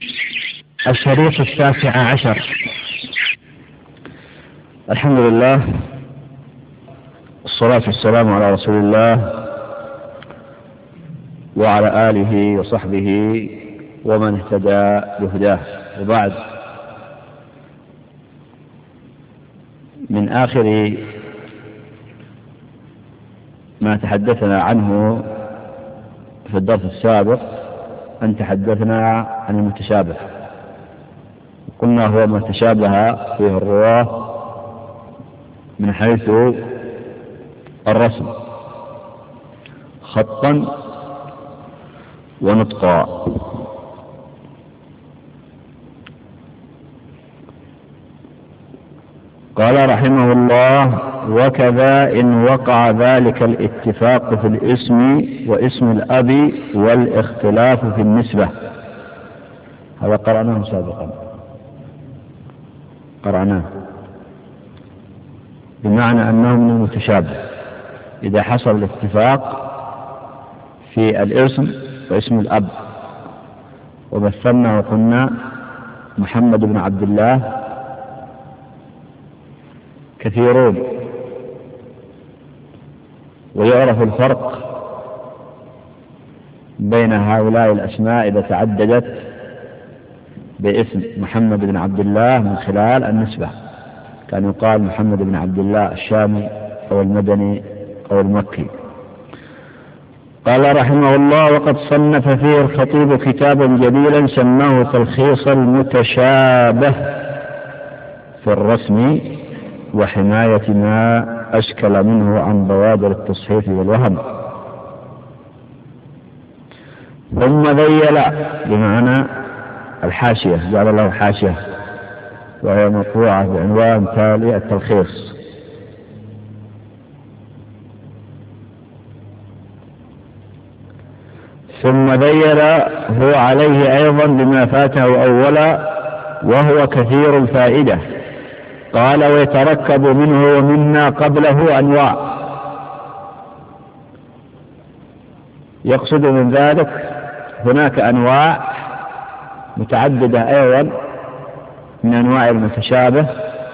الشريط 19. الحمد لله والصلاة والسلام على رسول الله وعلى آله وصحبه ومن اهتدى بهداه، وبعد. من آخر ما تحدثنا عنه في الدرس السابق أن تحدثنا عن المتشابه، قلنا هو ما تشابه فيه الرواة من حيث الرسم خطا ونطقا. قال رحمه الله: وكذا إن وقع ذلك الاتفاق في الاسم واسم الأب والاختلاف في النسبة. هذا قرأناه سابقا، بمعنى أنه من المتشابه إذا حصل الاتفاق في الاسم واسم الأب. ومثلنا وقلنا محمد بن عبد الله كثيرون، ويعرف الفرق بين هؤلاء الأسماء إذا تعددت باسم محمد بن عبد الله من خلال النسبة، كان يقال محمد بن عبد الله الشامي أو المدني أو المكي. قال رحمه الله: وقد صنف فيه الخطيب كتابا جليلا سماه تلخيص المتشابه في الرسم وحماية ما أشكل منه عن بوادر التصحيف والوهم. ثم ذيل بمعنى الحاشية، جعل له حاشية وهي مطبوعة بعنوان تالي التلخيص. ثم ذيل هو عليه أيضا بما فاته أولا وهو كثير الفائدة. قال: ويتركب منه ومنا قبله أنواع. يقصد من ذلك هناك أنواع متعددة أيضا من أنواع المتشابه،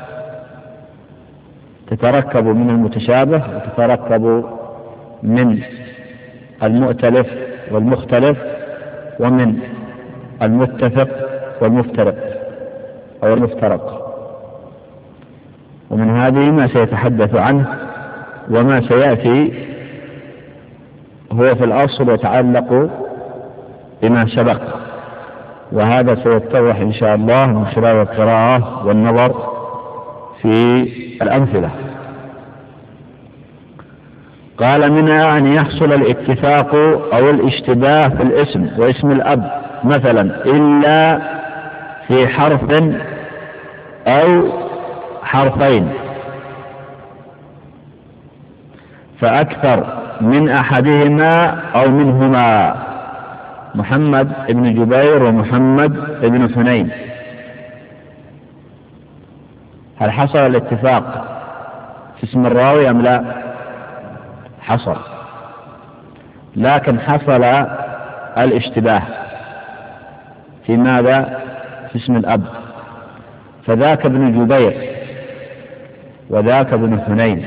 تتركب من المتشابه وتتركب من المؤتلف والمختلف ومن المتفق والمفترق أو المفترق. ومن هذه ما سيتحدث عنه، وما سيأتي هو في الأصل يتعلق بما سبق، وهذا سيتضح إن شاء الله من خلال القراءة والنظر في الأمثلة. قال: منها أن يحصل الاتفاق أو الاشتباه في الاسم واسم الأب مثلا إلا في حرف أو حرفين فأكثر من أحدهما أو منهما، محمد بن جبير ومحمد بن حنين. هل حصل الاتفاق في اسم الراوي أم لا؟ حصل، لكن حصل الاشتباه في ماذا؟ في اسم الأب، فذاك ابن جبير وذاك ابن حنين،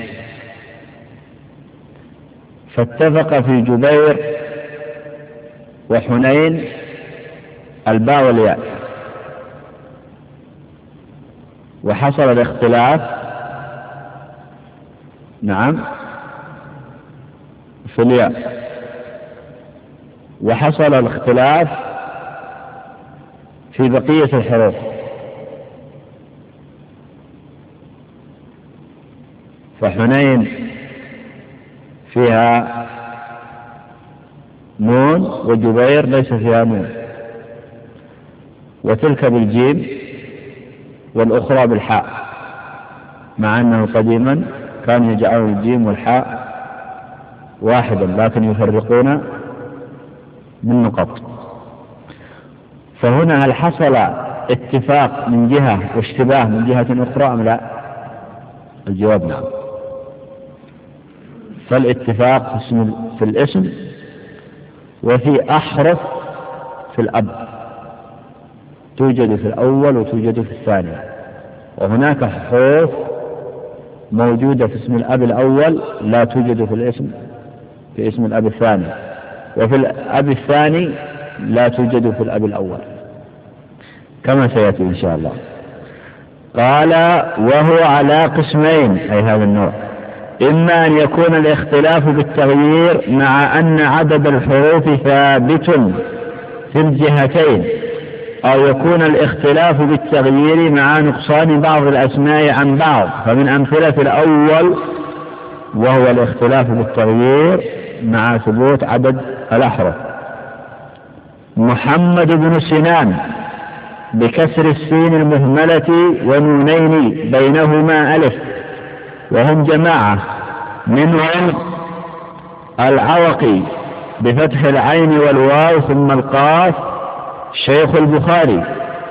فاتفق في جبير وحنين الباء والياء، وحصل الاختلاف في الياء، وحصل الاختلاف في بقية الحروف. فحنين فيها نون وجبير ليس فيها نون، وتلك بالجيم والأخرى بالحاء، مع أنه قديما كانوا يجعلون الجيم والحاء واحدا لكن يفرقون من نقط. فهنا هل حصل اتفاق من جهة واشتباه من جهة أخرى أم لا؟ الجواب نعم. فالاتفاق في الاسم وفي أحرف في الأب، توجد في الأول وتوجد في الثاني، وهناك حروف موجودة في اسم الأب الأول لا توجد في اسم الأب الثاني، وفي الأب الثاني لا توجد في الأب الأول كما سيأتي إن شاء الله. قال وهو على قسمين، أي هذا النوع: إما أن يكون الاختلاف بالتغيير مع أن عدد الحروف ثابت في الجهتين، أو يكون الاختلاف بالتغيير مع نقصان بعض الأسماء عن بعض. فمن أمثلة الأول وهو الاختلاف بالتغيير مع ثبوت عدد الأحرف: محمد بن سنان بكسر السين المهملة ونونين بينهما ألف، وهم جماعة، منهم العوقي بفتح العين والواو ثم القاف شيخ البخاري،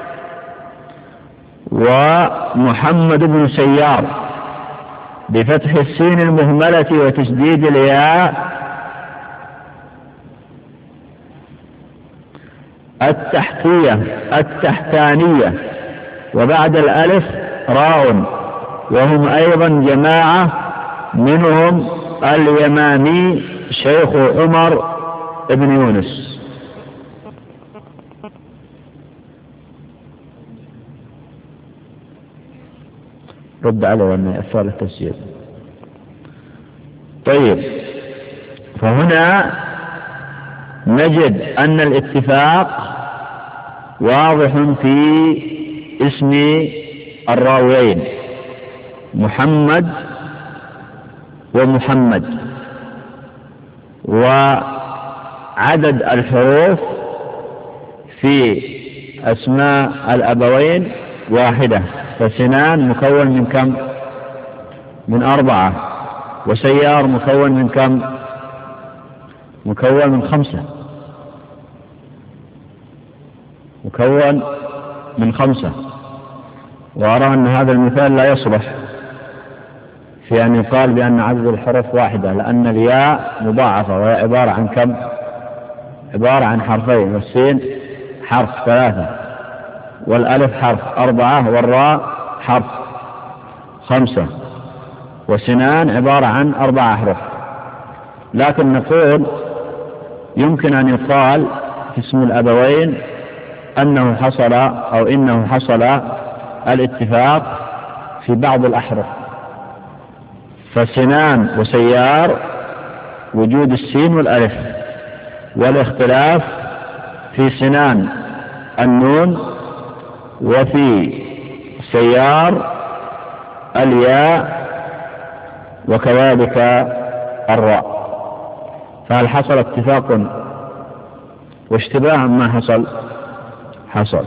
ومحمد بن سيار بفتح السين المهملة وتشديد الياء التحتانية وبعد الألف راء، وهم أيضا جماعة، منهم اليمامي شيخ عمر بن يونس. رد عليه وأن يأثر التفسير. طيب، فهنا نجد أن الاتفاق واضح في اسم الراويين محمد ومحمد، وعدد الحروف في أسماء الأبوين واحدة، فسنان مكون من كم؟ من 4، وسيار مكون من كم؟ مكون من 5، مكون من 5. وأرى أن هذا المثال لا يصلح في أن يقال بأن عدد الحروف واحدة، لأن الياء مضاعفة وهي عبارة عن كم؟ عبارة عن حرفين، والسين حرف 3، والألف حرف 4، والراء حرف 5، وسنان عبارة عن 4 أحرف. لكن نقول يمكن أن يقال في اسم الأبوين أنه حصل أو إنه حصل الاتفاق في بعض الأحرف، فسنان وسيار وجود السين والألف، والاختلاف في سنان النون، وفي سيار الياء، وكذلك الراء. فهل حصل اتفاق واشتباه ما حصل؟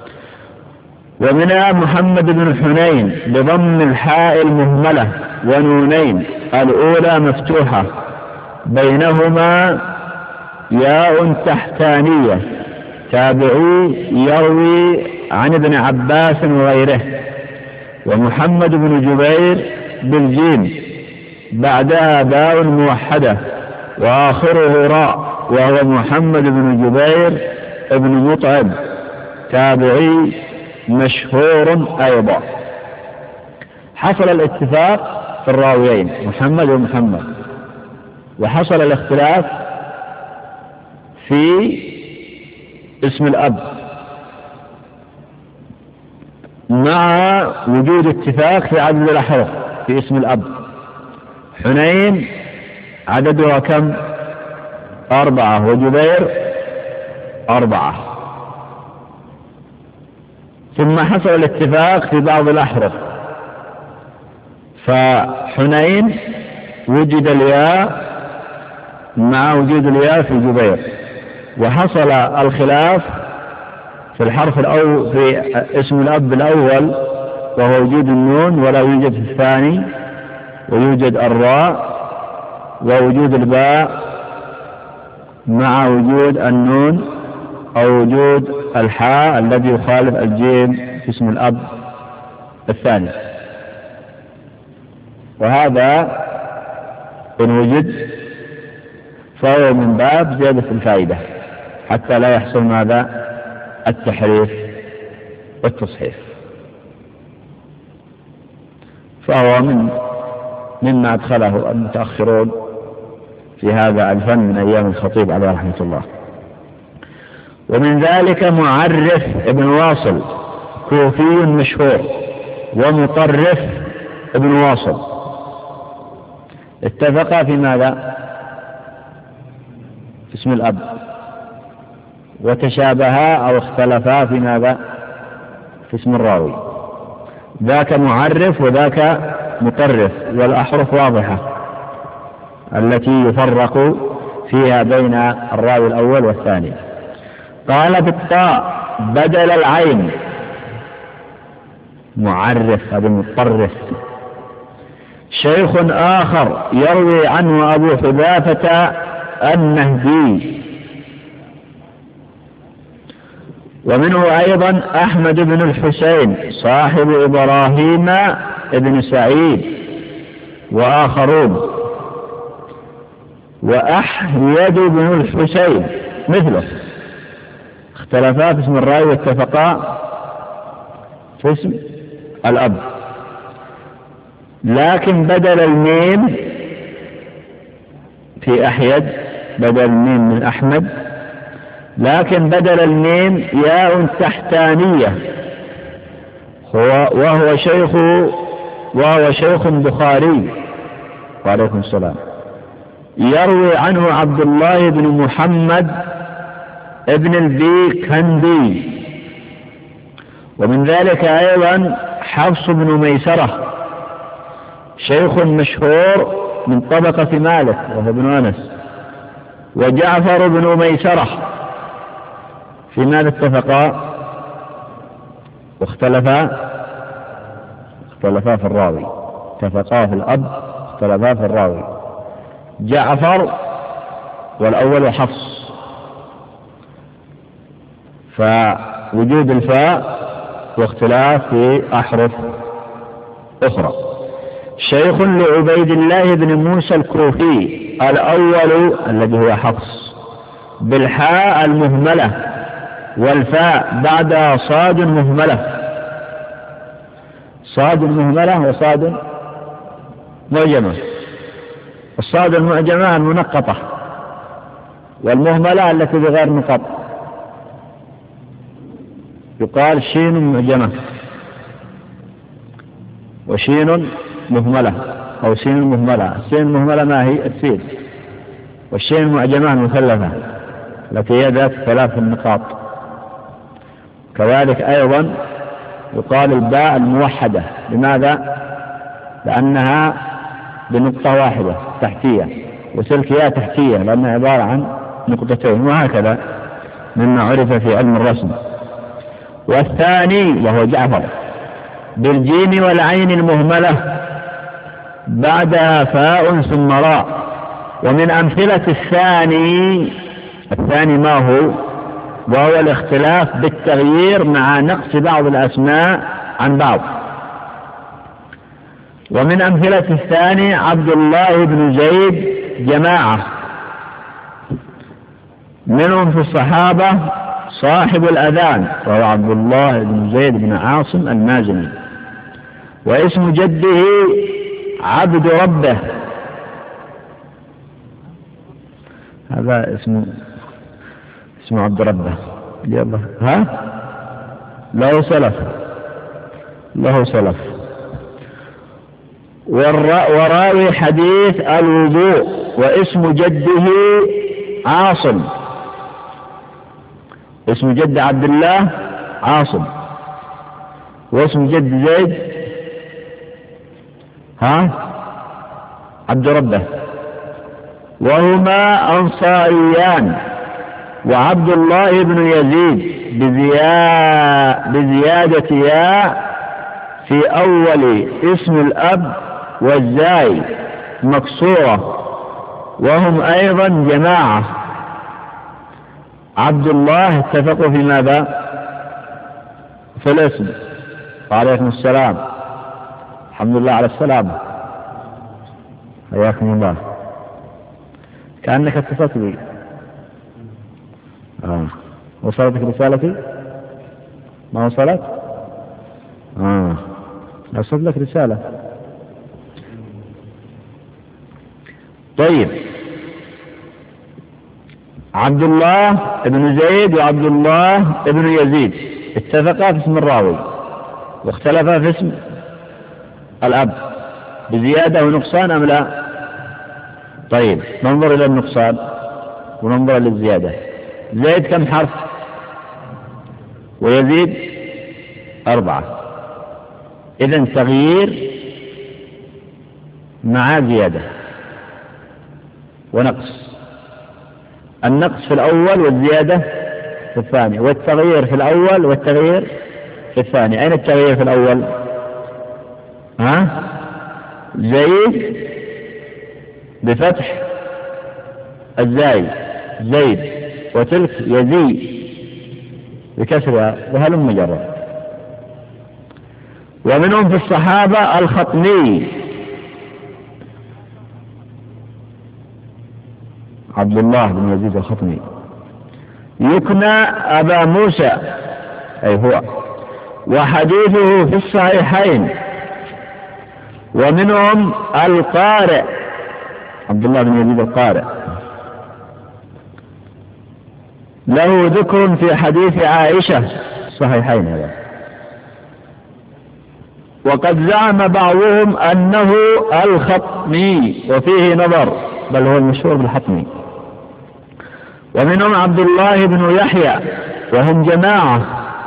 ومنها محمد بن حنين بضم الحاء المهملة ونونين، الأولى مفتوحة بينهما ياء تحتانية، تابعي يروي عن ابن عباس وغيره. ومحمد بن جبير بالجيم بعدها باء موحدة وآخره راء، وهو محمد بن جبير ابن مطعم، تابعي مشهور أيضا. حصل الاتفاق في الراويين محمد ومحمد، وحصل الاختلاف في اسم الأب مع وجود اتفاق في عدد الأحرف في اسم الأب. حنين عددها كم؟ 4، وجبير 4. ثم حصل الاتفاق في بعض الأحرف، فحنين وجد الياء مع وجود الياء في جبير، وحصل الخلاف في الحرف الأول في اسم الأب الأول وهو وجود النون ولا يوجد في الثاني، ويوجد الراء ووجود الباء مع وجود النون أو وجود الحاء الذي يخالف الجيم في اسم الأب الثاني. وهذا إن وجد فهو من باب زيادة الفائدة حتى لا يحصل ماذا؟ التحريف والتصحيف، فهو مما أدخله المتأخرون في هذا الفن من أيام الخطيب عليه رحمة الله. ومن ذلك معرف ابن واصل كوفي مشهور، ومطرف ابن واصل، اتفقا في ماذا؟ في اسم الأب، وتشابها أو اختلفا في ماذا؟ في اسم الراوي. ذاك معرف وذاك مطرف، والأحرف واضحة التي يفرق فيها بين الراوي الأول والثاني. قال بالطاء بدل العين، معرف هذا مطرف. شيخ آخر يروي عنه أبو حذافة النهدي. ومنه أيضا أحمد بن الحسين صاحب إبراهيم ابن سعيد وآخرون، وأحمد بن الحسين مثله، اختلفا في اسم الراوي واتفقا في اسم الأب، لكن بدل الميم في أحيد، بدل الميم من أحمد، لكن بدل الميم ياء تحتانية، وهو شيخ بخاري. وعليكم السلام. يروي عنه عبد الله بن محمد ابن البيكندي. ومن ذلك أيضا حفص بن ميسرة شيخ مشهور من طبقة مالك وهو ابن أنس، وجعفر بن ميسرة. في ماذا اتفقا واختلفا؟ اختلفا في الراوي، اتفقا في الأب، اختلفا في الراوي. جعفر والأول حفص، فوجود الفاء واختلاف في أحرف أخرى. شيخ لعبيد الله بن موسى الكوفي الأول الذي هو حفص بالحاء المهملة، والفاء بعدها صاد مهملة، صاد مهملة وصاد معجمة. الصاد المعجمة المنقطة، والمهملة التي بغير نقط يقال شين معجمة وشين مهملة أو سين مهملة. السين المهملة ما هي؟ السين. والشين المعجمة المثلثة التي هي ذات 3 نقاط. كذلك أيضا يقال الباء الموحدة. لماذا؟ لأنها بنقطة واحدة تحتية، وتلك ياء تحتية لأنها عبارة عن نقطتين، وهكذا مما عرف في علم الرسم. والثاني وهو جعفر بالجيم والعين المهملة بعدها فاء ثم راء. ومن أمثلة الثاني ما هو؟ وهو الاختلاف بالتغيير مع نقص بعض الأسماء عن بعض. ومن أمثلة الثاني عبد الله بن زيد جماعة، منهم في الصحابة صاحب الأذان وهو عبد الله بن زيد بن عاصم المازني، واسم جده عبد ربه. هذا اسمه عبد ربه. يلا له سلف. وراوي حديث الوضوء، واسم جده عاصم، اسم جد عبد الله عاصم، واسم جد زيد عبد ربه، وهما أنصاريان. وعبد الله بن يزيد بزيادة ياء في أول اسم الأب، والزاي مكسورة، وهم أيضا جماعة. عبد الله اتفقوا في ماذا؟ في الاسم. وعليكم السلام، الحمد لله على السلامة، حياكم الله. كأنك اتصلت بي. وصلتك رسالتي؟ ما وصلت؟ أصل لك رسالة. طيب، عبد الله بن زيد وعبد الله بن يزيد اتفقا في اسم الراوي واختلفا في اسم الأب، بزيادة ونقصان أم لا؟ طيب، ننظر إلى النقصان وننظر إلى الزيادة. زيد كم حرف؟ ويزيد 4. إذن تغيير مع زيادة ونقص. النقص في الأول والزيادة في الثاني، والتغيير في الأول والتغيير في الثاني. أين التغيير في الأول؟ زيد بفتح الزاي زيد، وتلك يزيد بكسرها، وهلم مجرد. ومنهم في الصحابة الخطمي عبد الله بن يزيد الخطمي، يكنى أبا موسى أي هو، وحديثه في الصحيحين. ومنهم القارئ عبد الله بن يزيد القارئ، له ذكر في حديث عائشة الصحيحين هذا. وقد زعم بعضهم أنه الخطمي، وفيه نظر، بل هو المشهور بالحطمي. ومنهم عبد الله بن يحيى، وهم جماعة.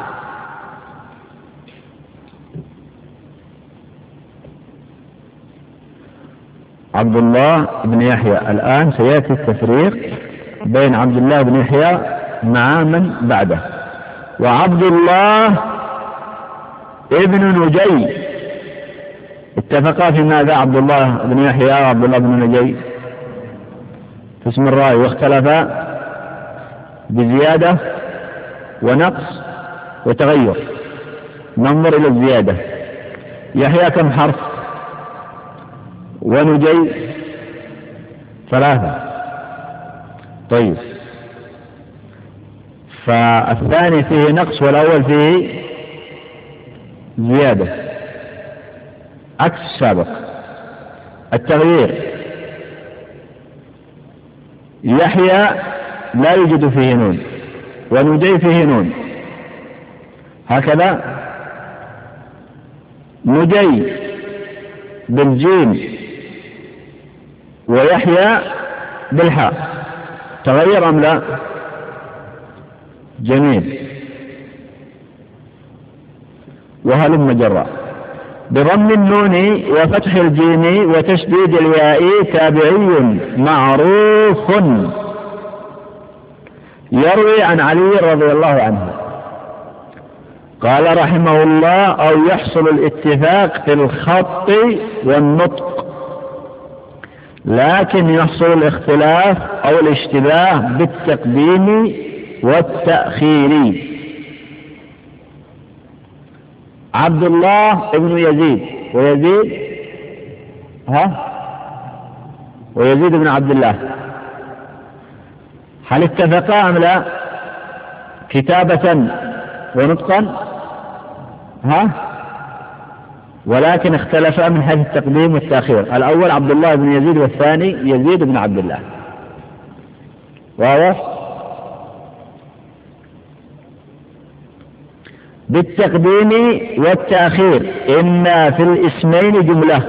عبد الله بن يحيى، الآن سيأتي التفريق بين عبد الله بن يحيى مع من بعده. وعبد الله ابن نجي، اتفقا في ماذا؟ عبد الله بن يحيى وعبد الله بن نجي في اسم الراوي، واختلفا بزيادة ونقص وتغير. ننظر إلى الزيادة. يحيى كم حرف؟ ونجي 3. طيب، فالثاني فيه نقص والأول فيه زيادة عكس السابق. التغيير: يحيى لا يوجد فيه نون، ونجي فيه نون، هكذا. نجي بالجيم ويحيى بالحاء، تغير أم لا؟ جميل. وهلم جرا. بضم النون وفتح الجيم وتشديد الياء، تابعي معروف يروي عن علي رضي الله عنه. قال رحمه الله: أو يحصل الاتفاق في الخط والنطق، لكن يحصل الاختلاف أو الاشتباه بالتقديم والتأخير. عبد الله ابن يزيد ويزيد بن عبد الله، هل اتفقا أم لا كتابة ونطقا؟ ولكن اختلفا من حيث التقديم والتأخير. الأول عبد الله بن يزيد، والثاني يزيد بن عبد الله. واضح؟ بالتقديم والتأخير، إما في الاسمين جملة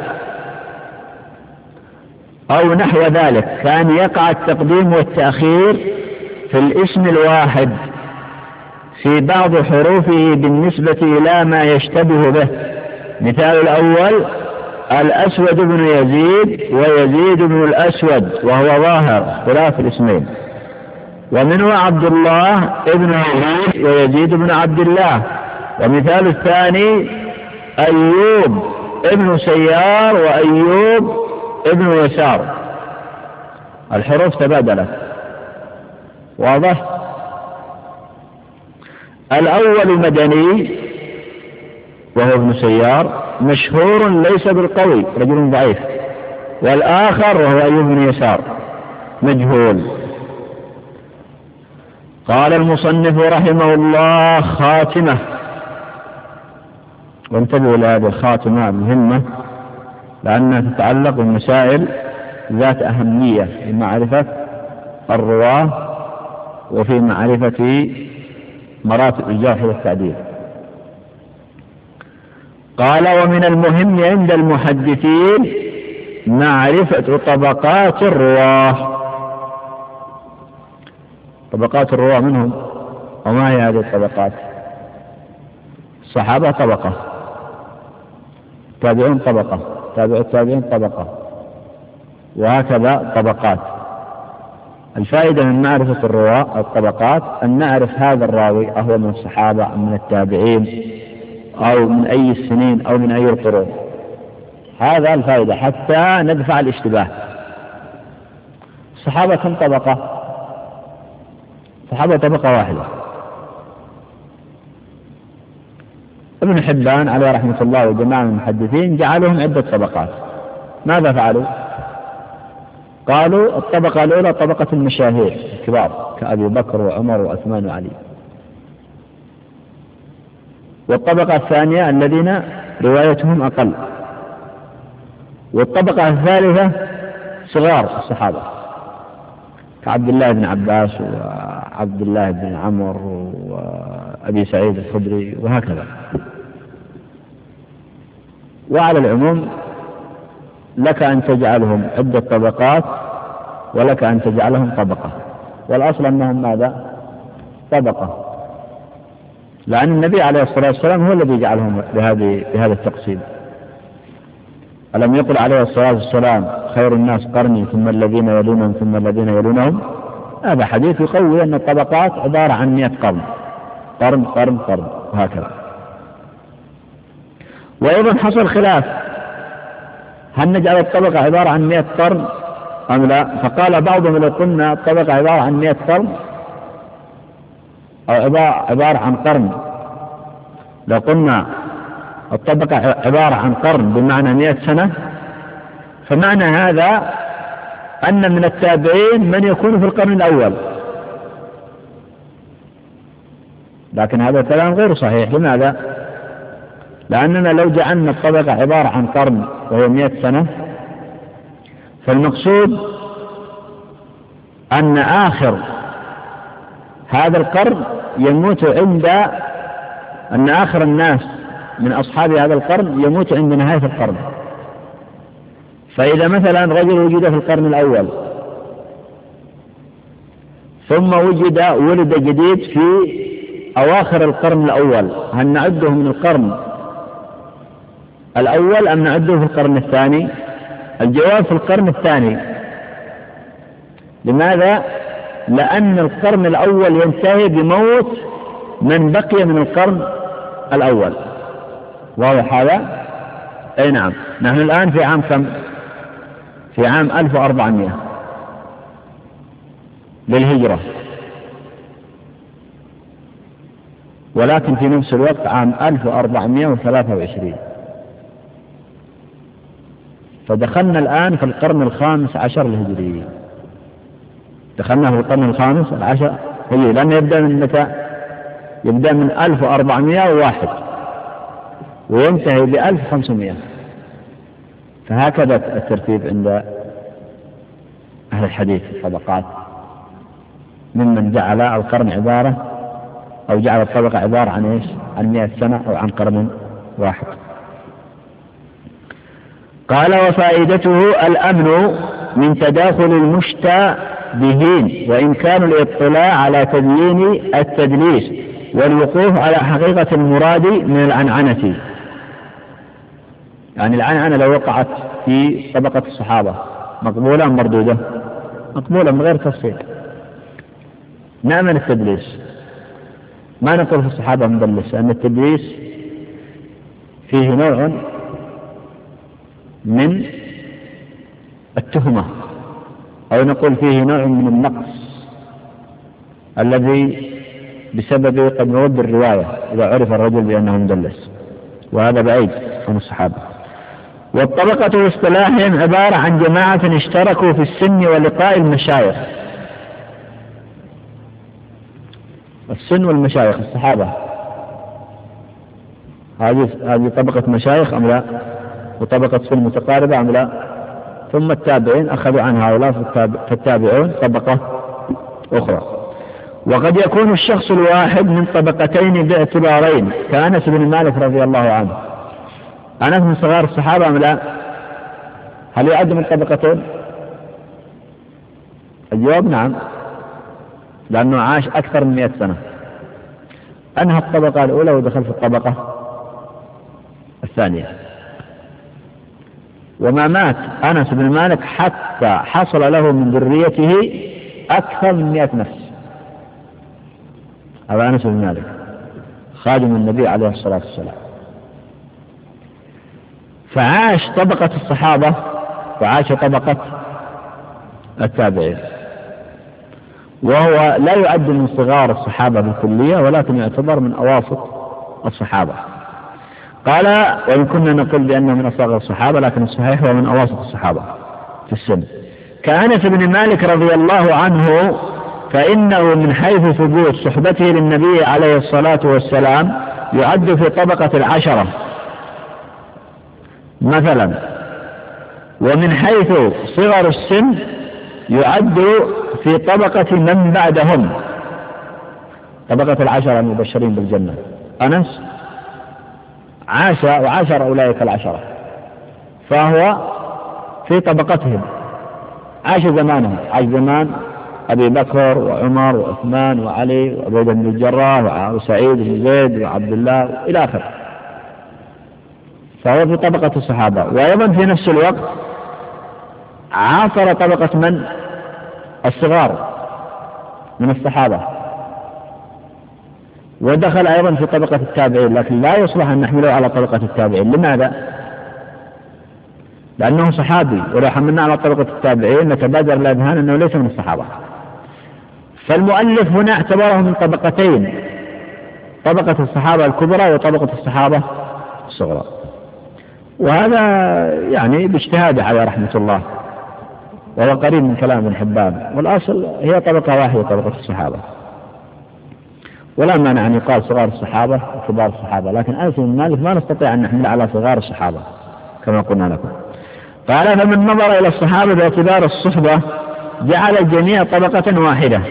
أو نحو ذلك، كان يقع التقديم والتأخير في الاسم الواحد في بعض حروفه بالنسبة إلى ما يشتبه به. مثال الأول: الأسود بن يزيد ويزيد بن الأسود، وهو ظاهر اختلاف الاسمين. ومنه عبد الله ابن يزيد ويزيد بن عبد الله. ومثال الثاني: أيوب ابن سيار وأيوب ابن يسار، الحروف تبادلت. واضح؟ الأول مدني وهو ابن سيار، مشهور ليس بالقوي، رجل ضعيف. والآخر وهو أيوب بن يسار، مجهول. قال المصنف رحمه الله: خاتمة. وانتبهوا لهذه الخاتمة المهمة لأنها تتعلق بمسائل ذات أهمية في معرفة الرواة وفي معرفة مراتب الجرح والتعديل. قال: ومن المهم عند المحدثين معرفة طبقات الرواة. طبقات الرواة منهم، وما هي هذه الطبقات؟ الصحابة طبقة، تابعون طبقة، تابع التابعين طبقة، وهكذا طبقات. الفائدة من معرفة الرواة الطبقات أن نعرف هذا الراوي أهو من الصحابة أم من التابعين أو من أي السنين أو من أي القرون. هذا الفائدة حتى ندفع الاشتباه. الصحابة كم طبقة؟ الصحابة طبقة واحدة. ابن حبان عليه رحمة الله وجماعة من المحدثين جعلهم عدة طبقات. ماذا فعلوا؟ قالوا الطبقة الأولى طبقة المشاهير الكبار كأبي بكر وعمر وعثمان وعلي، والطبقة الثانية الذين روايتهم أقل، والطبقة الثالثة صغار الصحابة كعبد الله بن عباس وعبد الله بن عمرو وأبي سعيد الخدري وهكذا. وعلى العموم لك أن تجعلهم عدة طبقات ولك أن تجعلهم طبقة، والأصل أنهم ماذا؟ طبقة، لأن النبي عليه الصلاة والسلام هو الذي جعلهم بهذا التقسيم. ألم يقل عليه الصلاة والسلام خير الناس قرني ثم الذين يلونهم ثم الذين يلونهم؟ هذا حديث يقوي أن الطبقات عبارة عن 100 قرن، قرن قرن قرن وهكذا. وأيضا حصل خلاف، هل نجعل الطبقة عبارة عن 100 قرن أم لا؟ فقال بعضهم لو قلنا الطبقة عبارة عن 100 قرن أو عبارة عن قرن، لو قلنا الطبقة عبارة عن قرن بمعنى 100 سنة، فمعنى هذا أن من التابعين من يكون في القرن الأول، لكن هذا الكلام غير صحيح. لماذا؟ لأننا لو جعلنا الطبقة عبارة عن قرن وهي 100 سنة، فالمقصود أن آخر هذا القرن يموت عند أن آخر الناس من أصحاب هذا القرن يموت عند نهاية القرن. فإذا مثلا رجل وجد في القرن الأول ثم ولد جديد في أواخر القرن الأول، هل نعده من القرن الأول أم نعده في القرن الثاني؟ الجواب في القرن الثاني. لماذا؟ لأن القرن الأول ينتهي بموت من بقي من القرن الأول. واضح هذا؟ أي نعم. نحن الآن في عام كم؟ في عام 1400 للهجرة، ولكن في نفس الوقت عام 1423، فدخلنا الآن في القرن الخامس عشر الهجري. دخلنا في القرن الخامس عشر هجري، لأنه يبدأ من متى؟ يبدأ من 1401 وينتهي ب 1500. فهكذا الترتيب عند أهل الحديث الطبقات، ممن جعل القرن عبارة أو جعل الطبقة عبارة عن إيش؟ عن 100 سنة أو عن قرن واحد. قال: وفائدته الأمن من تداخل المشتى بهين وإمكان الاطلاع على تبيين التدليس والوقوف على حقيقة المراد من العنعنة. يعني العنعنة لو وقعت في طبقة الصحابة مقبولة أم مردودة؟ مقبولة من غير تفصيل. نأمن التدليس، ما نقول في الصحابة مدلس، لأن التدليس فيه نوع من التهمة، أو نقول فيه نوع من النقص الذي بسببه قد نرد الرواية إذا عرف الرجل بأنه مدلس، وهذا بعيد عن الصحابة. والطبقة باصطلاحهم عبارة عن جماعة اشتركوا في السن ولقاء المشايخ. السن والمشايخ الصحابة هذه طبقة مشايخ أم لا؟ وطبقة سن متقاربة أم لا؟ ثم التابعين أخذوا عن هؤلاء، فالتابعون طبقة أخرى. وقد يكون الشخص الواحد من طبقتين باعتبارين، كأنس بن مالك رضي الله عنه. أنس من صغار الصحابة أم لا؟ هل يعد من طبقتين؟ الجواب نعم، لأنه عاش أكثر من 100 سنة، أنهى الطبقة الأولى ودخل في الطبقة الثانية. وما مات أنس بن مالك حتى حصل له من ذريته أكثر من 100 نفس. هذا أنس بن مالك خادم النبي عليه الصلاة والسلام، فعاش طبقة الصحابة وعاش طبقة التابعين، وهو لا يعد من صغار الصحابة بالكلية، ولكن يعتبر من أواسط الصحابة. قال: وإن كنا نقول بأنه من أصغر الصحابة، لكن الصحيح هو من أواسط الصحابة في السن. كأنس بن مالك رضي الله عنه، فإنه من حيث ثبوت صحبته للنبي عليه الصلاة والسلام يعد في طبقة 10 مثلا، ومن حيث صغر السن يعد في طبقة من بعدهم، طبقة 10 المبشرين بالجنة. أنس عاش وعاشر أولئك 10، فهو في طبقتهم، عاش زمانهم، عاش زمان أبي بكر وعمر وعثمان وعلي وعبيدة بن الجراح وسعيد بن زيد وعبد الله إلى آخره، فهو في طبقة الصحابة. وأيضا في نفس الوقت عاصر طبقة من؟ الصغار من الصحابة، ودخل أيضا في طبقة التابعين، لكن لا يصلح أن نحمله على طبقة التابعين. لماذا؟ لأنه صحابي، ولو حملنا على طبقة التابعين لتبادر الأذهان أنه ليس من الصحابة. فالمؤلف هنا اعتبره من طبقتين، طبقة الصحابة الكبرى وطبقة الصحابة الصغرى، وهذا يعني باجتهاده على رحمة الله، وهو قريب من كلام ابن حبان، والأصل هي طبقة واحدة، طبقة الصحابة، ولا مانع أن يقال صغار الصحابة وكبار الصحابة، لكن أنس بن مالك ما نستطيع أن نحمل على صغار الصحابة كما قلنا لكم. قال: فمن نظر إلى الصحابة باعتبار الصحبة جعل الجميع طبقة واحدة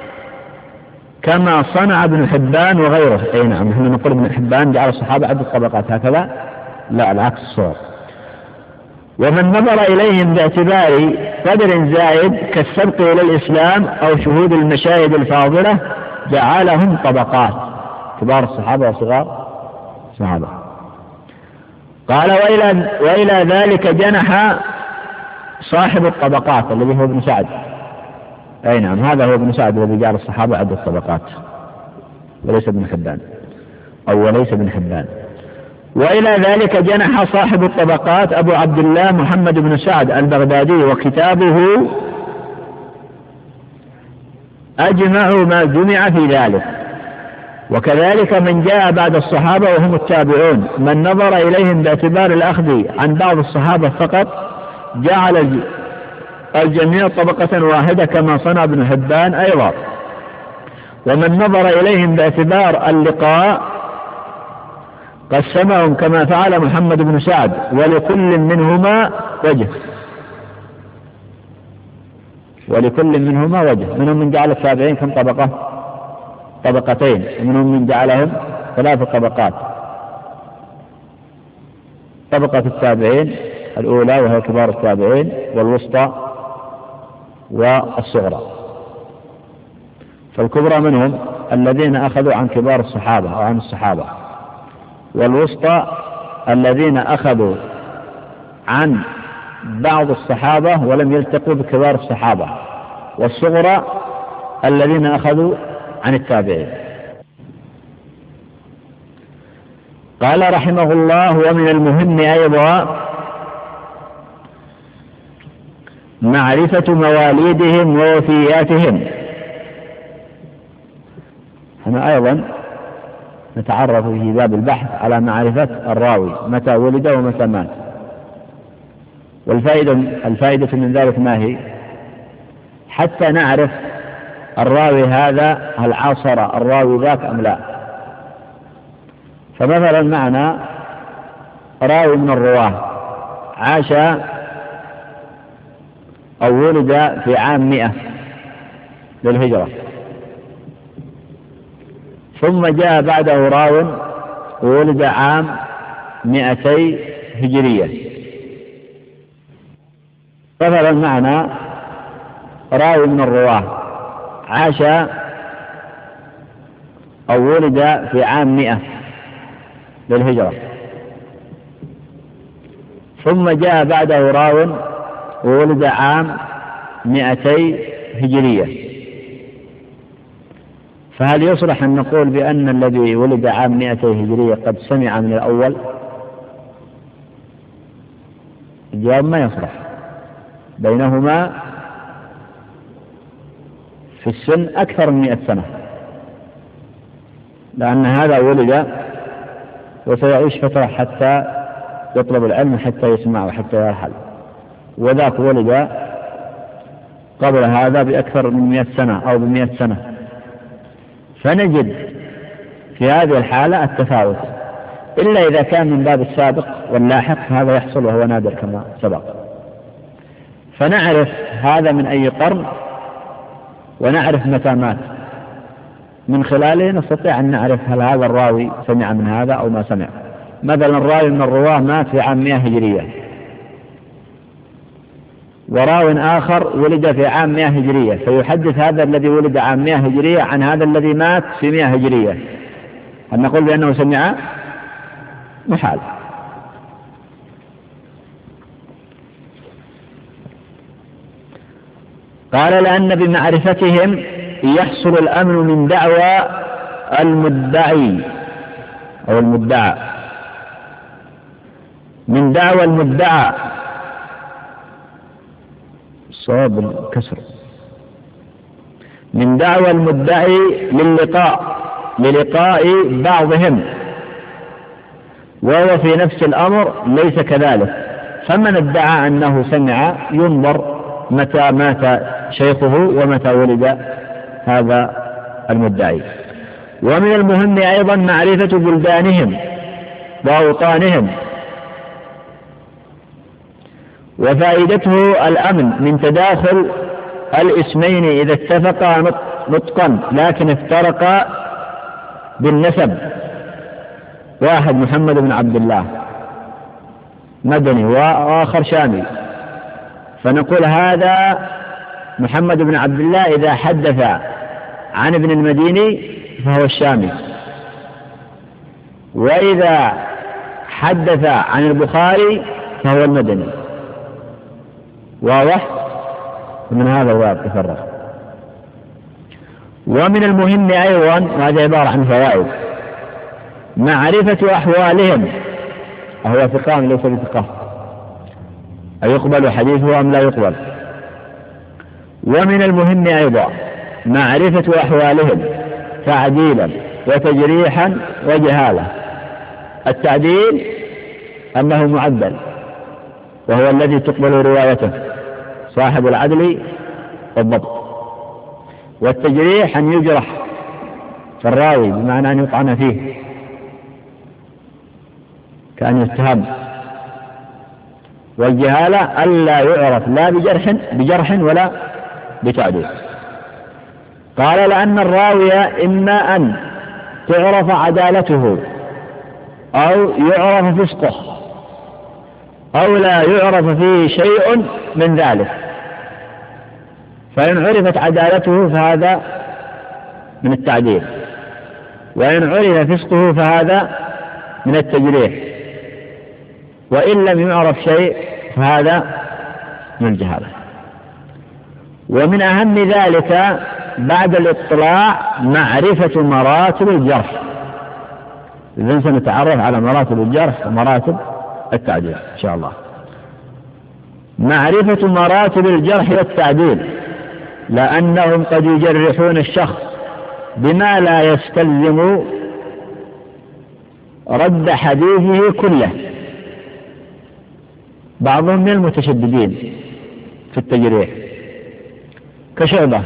كما صنع ابن حبان وغيره. أي نعم، نحن نقول ابن حبان جعل الصحابة عدة طبقات، هكذا لا، العكس الصواب. ومن نظر إليهم باعتبار قدر زائد كالسبق إلى الإسلام أو شهود المشاهد الفاضلة جعلهم طبقات، كبار الصحابة وصغار الصحابة. قال: وإلى ذلك جنح صاحب الطبقات الذي هو ابن سعد. أي نعم، هذا هو ابن سعد الذي جعل الصحابة عدة طبقات، وليس ابن حبان، أو وليس ابن حبان. وإلى ذلك جنح صاحب الطبقات أبو عبد الله محمد بن سعد البغدادي، وكتابه أجمع ما جمع في ذلك. وكذلك من جاء بعد الصحابة وهم التابعون، من نظر إليهم باعتبار الأخذ عن بعض الصحابة فقط جعل الجميع طبقة واحدة كما صنع ابن حبان أيضا. ومن نظر إليهم باعتبار اللقاء قسمهم كما فعل محمد بن سعد، ولكل منهما وجه، ولكل منهما وجه. منهم من جعل التابعين كم طبقة؟ طبقتين، ومنهم من جعلهم 3 طبقات: طبقة التابعين الأولى وهي كبار التابعين، والوسطى والصغرى. فالكبرى منهم الذين أخذوا عن كبار الصحابة أو عن الصحابة، والوسطى الذين أخذوا عن بعض الصحابة ولم يلتقوا بكبار الصحابة، والصغرى الذين أخذوا عن التابعين. قال رحمه الله: ومن المهم أيضا معرفة مواليدهم ووفياتهم. هنا أيضا نتعرف في باب البحث على معرفة الراوي متى ولد ومتى مات. والفائدة من ذلك ما هي؟ حتى نعرف الراوي هذا هل عاصر الراوي ذاك أم لا. فمثلا معنا راوي من الرواة عاش أو ولد في عام 100 للهجرة، ثم جاء بعده راو وولد عام 200 هجرية. مثلا معنا راوي من الرواة عاش أو ولد في عام 100 للهجرة، ثم جاء بعده راو وولد عام 200 هجرية. فهل يصلح أن نقول بأن الذي ولد عام 200 هجرية قد سمع من الأول؟ الجواب ما يصلح، بينهما في السن أكثر من 100 سنة، لأن هذا ولد وسيعيش فترة حتى يطلب العلم حتى يسمع وحتى يرحل، وذاك ولد قبل هذا بأكثر من 100 سنة أو ب100 سنة. فنجد في هذه الحالة التفاوت، إلا إذا كان من باب السابق واللاحق، هذا يحصل وهو نادر كما سبق. فنعرف هذا من أي قرن ونعرف متى مات، من خلاله نستطيع أن نعرف هل هذا الراوي سمع من هذا أو ما سمع. مثلا الراوي من الرواة مات في عام 100 هجرية، وراو آخر ولد في عام 100 هجرية، فيحدث هذا الذي ولد عام 100 هجرية عن هذا الذي مات في 100 هجرية، هل نقول بأنه سمع؟ محال. قال لأن بمعرفتهم يحصل الأمن من دعوى المدعي أو المدعى، من دعوى المدعى صواب الكسر، من دعوى المدعي للقاء بعضهم، وهو في نفس الأمر ليس كذلك. فمن ادعى أنه سمع ينظر متى مات شيخه ومتى ولد هذا المدعي. ومن المهم أيضا معرفة بلدانهم وأوطانهم، وفائدته الأمن من تداخل الاسمين إذا اتفقا نطقا لكن افترقا بالنسب. واحد محمد بن عبد الله مدني وآخر شامي، فنقول هذا محمد بن عبد الله إذا حدث عن ابن المديني فهو الشامي، وإذا حدث عن البخاري فهو المدني. واضح؟ من هذا الواب تفرق. ومن المهم أيضا، وهذا عبارة عن فوائد، معرفة أحوالهم، أهو ثقة ليس بثقة، أيقبل حديثه أم لا يقبل. ومن المهم أيضا معرفة أحوالهم تعديلا وتجريحا وجهالة. التعديل أنه معدل، وهو الذي تقبل روايته، صاحب العدل والضبط. والتجريح أن يجرح في الراوي بمعنى أن يطعن فيه كأن يتهم. والجهالة ألا يعرف لا بجرح ولا بتعديل. قال لأن الراوي إما أن تعرف عدالته أو يعرف فسقه أو لا يعرف فيه شيء من ذلك، فإن عرفت عدالته فهذا من التعديل، وإن عرف فسقه فهذا من التجريح، وإن لم يعرف شيء فهذا من الجهالة. ومن أهم ذلك بعد الاطلاع معرفة مراتب الجرح. إذن سنتعرف على مراتب الجرح ومراتب التعديل إن شاء الله. معرفة مراتب الجرح والتعديل، لأنهم قد يجرحون الشخص بما لا يستلزم رد حديثه كله. بعضهم من المتشددين في التجريح كشعبة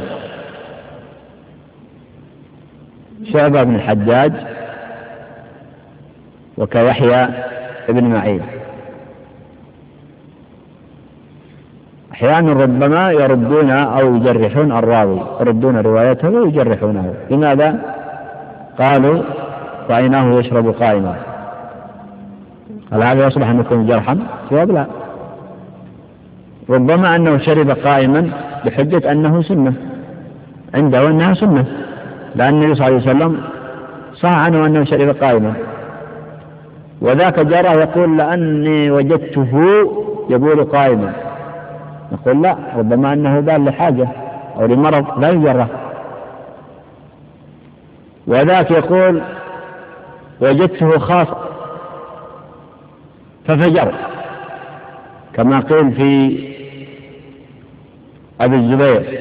بن الحجاج وكيحيى ابن معين. أحيانا ربما يردون أو يجرحون الراوي، يردون روايته ويجرحونه. لماذا؟ قالوا رأيناه يشرب قائما. هل هذا يصلح أن يكون جرحا؟ جواب لا. ربما أنه شرب قائما بحجة أنه سنة عنده، أنها سنة، لأن النبي صلى الله عليه وسلم صح عنه أنه شرب قائما، وذاك جرى يقول لأني وجدته يقول قائما. نقول لا، ربما أنه بال لحاجة أو لمرض لا يجرى. وذاك يقول وجدته خاص ففجر، كما قيل في أبي الزبير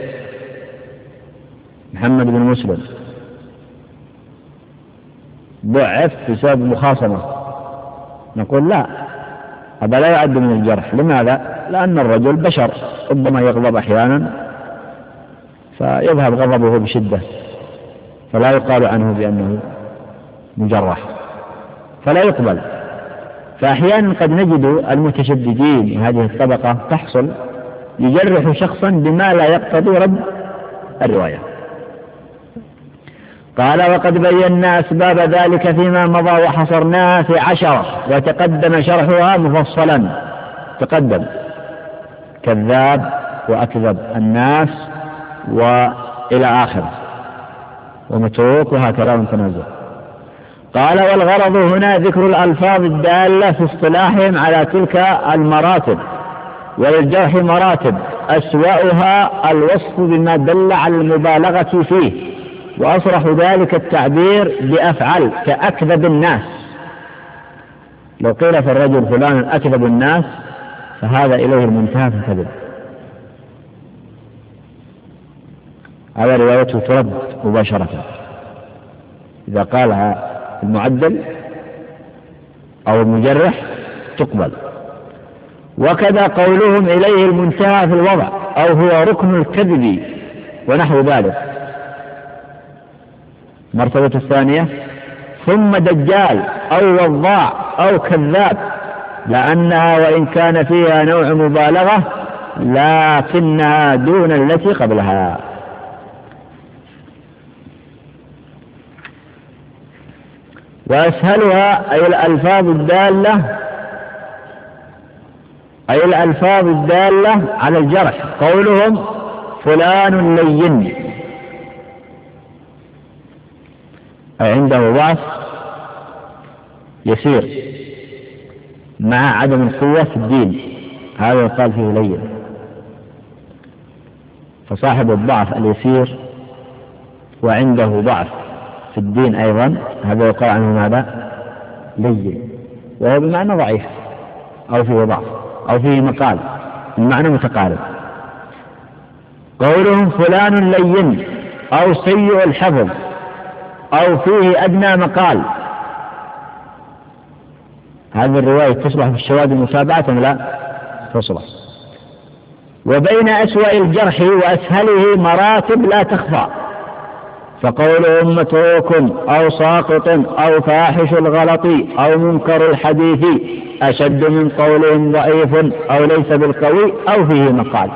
محمد بن مسلم ضعف بسبب مخاصمة. نقول لا، هذا لا يعد من الجرح. لماذا؟ لأن الرجل بشر، ربما يغضب أحيانا فيذهب غضبه بشدة، فلا يقال عنه بأنه مجرح، فلا يقبل. فأحيانا قد نجد المتشددين هذه الطبقة تحصل يجرح شخصا بما لا يقتضي رد الرواية. قال وقد بينا أسباب ذلك فيما مضى وحصرناها في 10، وتقدم شرحها مفصلا. تقدم كذاب وأكذب الناس وإلى آخره ومتروك وهكذا متنازع. قال والغرض هنا ذكر الألفاظ الدالة في اصطلاحهم على تلك المراتب. وللجرح مراتب أسوأها الوصف بما دل على المبالغة فيه، وأصرح ذلك التعبير بأفعل كأكذب الناس. لو قيل في الرجل فلان أكذب الناس فهذا إليه المنتهى في الكذب، هذا روايته ترد مباشرة إذا قالها المعدل أو المجرح تقبل. وكذا قولهم إليه المنتهى في الوضع أو هو ركن الكذب ونحو ذلك. مرتبة الثانية ثم دجال أو وضاع أو كذاب، لأنها وإن كان فيها نوع مبالغة لكنها دون التي قبلها. وأسهلها أي الألفاظ الدالة على الجرح قولهم فلان لين، أي عنده ضعف يسير مع عدم القوة في الدين، هذا يقال فيه لين. فصاحب الضعف اليسير وعنده ضعف في الدين أيضا هذا يقال عنه ماذا؟ لين، وهو بمعنى ضعيف أو فيه ضعف أو فيه مقال، المعنى متقارب. قولهم فلان لين أو سيء الحفظ أو فيه أدنى مقال، هذه الرواية تصلح في الشواذ المتابعة أم لا؟ تصلح. وبين أسوأ الجرح وأسهله مراتب لا تخفى، فقولهم متروك أو ساقط أو فاحش الغلط أو منكر الحديث أشد من قولهم ضعيف أو ليس بالقوي أو فيه مقال.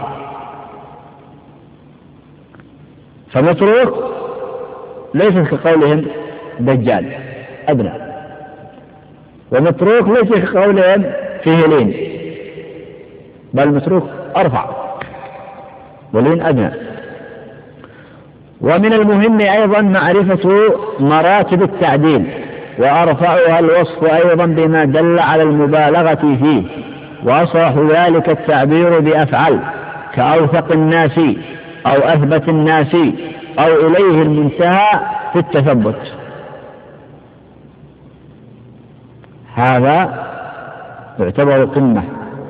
فمتروك ليس كقولهم دجال أدنى، ومتروك ليس كقولهم فيه لين، بل متروك أرفع ولين أدنى. ومن المهم أيضا معرفة مراتب التعديل، وأرفعها الوصف أيضا بما دل على المبالغة فيه، وأصرح ذلك التعبير بأفعل كأوثق الناس أو أثبت الناس أو إليه المنتهى في التثبت. هذا يعتبر قمة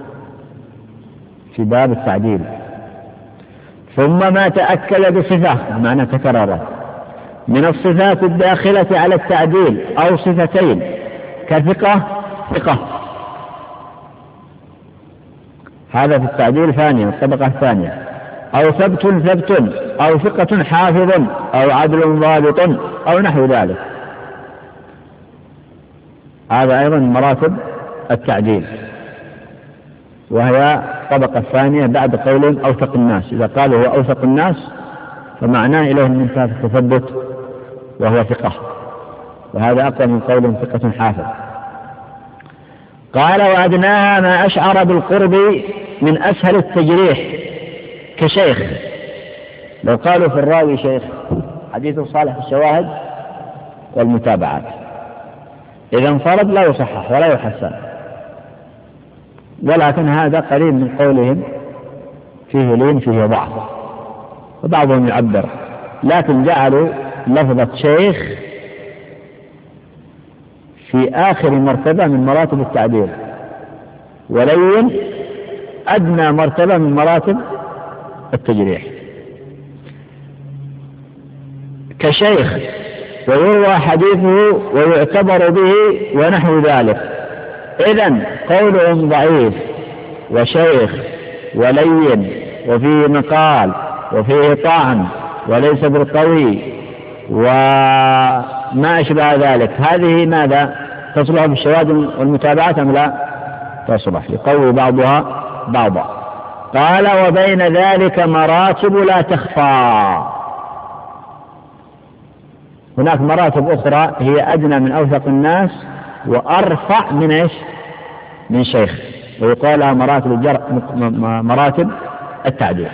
في باب التعديل. ثم ما تأكد بصفة معنى تكرر من الصفات الداخلة على التعديل أو صفتين كثقة ثقة، هذا في التعديل ثانية الطبقة الثانية، أو ثبت ثبت أو ثقة حافظ أو عدل ضابط أو نحو ذلك. هذا أيضا مراتب التعديل، وهي الطبقة الثانية بعد قولهم أوثق الناس. إذا قالوا هو أوثق الناس فمعناه إليه من انتهى التثبت وهو ثقة، وهذا أقوى من قولهم ثقة حافظ. قال وأدناها ما أشعر بالقرب من أسهل التجريح كشيخ. لو قالوا في الراوي شيخ حديثه صالح الشواهد والمتابعات، إذا انفرد لا يصحح ولا يحسن، ولكن هذا قريب من قولهم فيه لين فيه ضعف، وبعضهم يعبر، لكن جعلوا لفظة شيخ في آخر مرتبة من مراتب التعديل، ولين أدنى مرتبة من مراتب التجريح كشيخ، ويروى حديثه ويعتبر به ونحو ذلك. إذن قولهم ضعيف وشيخ ولين وفيه مقال وفيه طعن وليس بالقوي وما أشبه ذلك، هذه ماذا تصلح بالشواهد والمتابعات أم لا تصلح؟ يقوي بعضها بعضا. قال وبين ذلك مراتب لا تخفى. هناك مراتب أخرى هي أدنى من أوثق الناس وأرفع من إيش؟ من شيخ، ويقال لها مراتب التعديل.